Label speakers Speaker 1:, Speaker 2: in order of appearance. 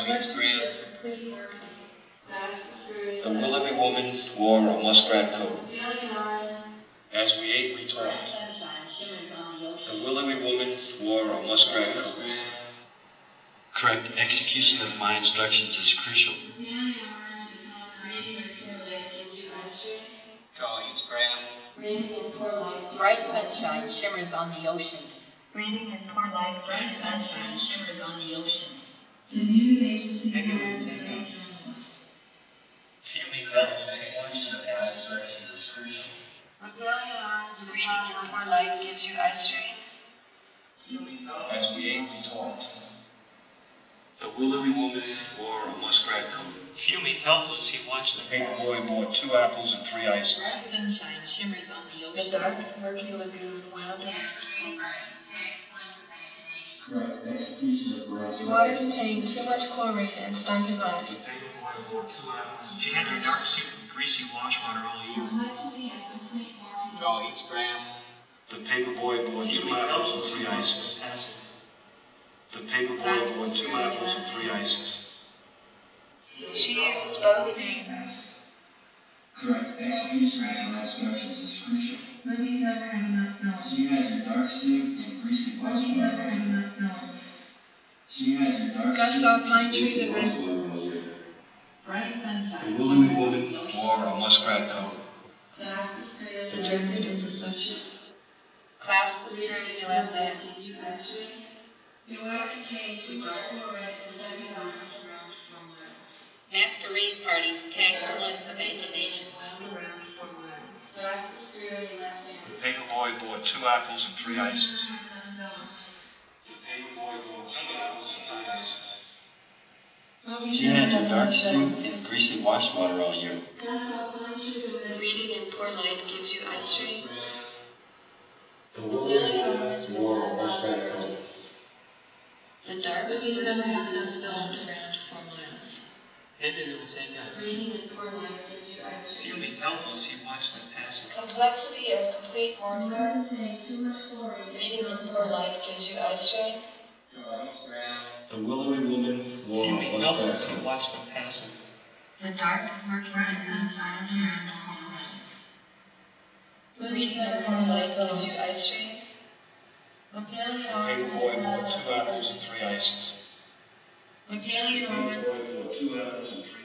Speaker 1: The willowy woman wore a muskrat coat. As we ate, we talked. The willowy woman wore a muskrat coat. Correct execution of my instructions is crucial.
Speaker 2: Draw each graph.
Speaker 3: Bright sunshine shimmers on the ocean.
Speaker 4: Bright
Speaker 3: Sunshine shimmers on the ocean.
Speaker 4: The news agency
Speaker 2: Maybe
Speaker 4: hired
Speaker 2: we'll
Speaker 4: a
Speaker 2: take
Speaker 4: great
Speaker 2: us.
Speaker 4: journalist.
Speaker 2: Fuming pebbles he watched them passing.
Speaker 3: Reading in poor light gives you eye strain.
Speaker 1: As we ate, we talked. The willowy woman wore a muskrat coat.
Speaker 2: Fuming helpless he watched them
Speaker 1: The paper
Speaker 2: pass.
Speaker 1: boy bought 2 apples and 3 ices.
Speaker 3: Bright sunshine shimmers on the ocean.
Speaker 5: The dark, murky lagoon wound around for miles.
Speaker 4: Correct execution of my
Speaker 5: The water contained too much chlorine and stung his eyes.
Speaker 2: The paper boy wore 2 apples. She had your dark suit and greasy wash water all year.
Speaker 4: complexity of complete marketing.
Speaker 2: Draw each graph.
Speaker 1: The paper boy bought 2
Speaker 2: Fuming
Speaker 1: apples and
Speaker 2: helpless
Speaker 1: 3
Speaker 2: he watched
Speaker 1: ices.
Speaker 2: them passing.
Speaker 1: The paper boy bought 2 apples and 3 ices.
Speaker 5: She uses both names.
Speaker 4: Correct execution of my instructions is crucial. Movies never had enough films. She had your dark suit and greasy wash water. Movies never had enough films. She had your dark
Speaker 5: Gus
Speaker 4: suit
Speaker 5: saw
Speaker 4: and
Speaker 5: pine
Speaker 4: greasy
Speaker 5: trees and
Speaker 4: wash
Speaker 5: red.
Speaker 4: water all year.
Speaker 1: The willowy woman wore a muskrat coat.
Speaker 5: The drunkard is a social. Clasp the skirt in your left hand.
Speaker 4: The water contained too much chlorine and stung his eyes.
Speaker 3: Masquerade parties tax one's imagination.
Speaker 4: Clasp the skirt in your left hand.
Speaker 1: The paper boy bought 2 apples and 3 ices. The paper boy bought 2 apples and 3 ices.
Speaker 5: Movies
Speaker 2: She had your dark suit and greasy wash water all year.
Speaker 5: Reading in poor light gives you eye strain.
Speaker 1: The willowy woman wore a muskrat coat.
Speaker 5: The dark, murky lagoon wound around for miles.
Speaker 2: Maybe we will take us.
Speaker 4: Reading in poor light gives you eye strain.
Speaker 2: Fuming helpless he watched them passing.
Speaker 5: Complexity of complete
Speaker 4: The
Speaker 5: marketing.
Speaker 4: water contained too much chlorine.
Speaker 5: Reading in poor light gives you eye strain.
Speaker 2: Draw each graph.
Speaker 1: The willowy woman wore a
Speaker 2: Fuming
Speaker 1: muskrat
Speaker 2: helpless he
Speaker 1: coat.
Speaker 2: watched them passing.
Speaker 5: The dark, murky lagoon wound around for miles. Reading in poor light gives you eye strain.
Speaker 1: The paper boy bought 2 apples and 3 ices.
Speaker 5: When Paley
Speaker 1: The
Speaker 5: and
Speaker 1: paper boy bought 2 apples and 3